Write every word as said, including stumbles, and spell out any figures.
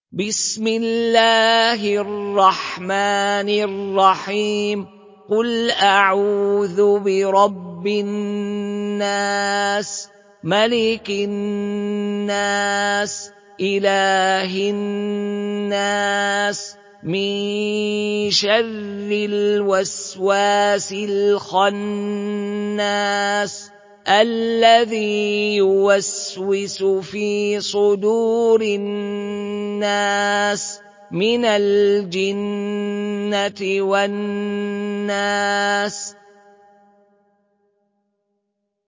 بسم الله الرحمن الرحيم قل أعوذ برب الناس ملك الناس إله الناس من شر الوسواس الخناس الذي يوسوس في صدور الناس من الجنة والناس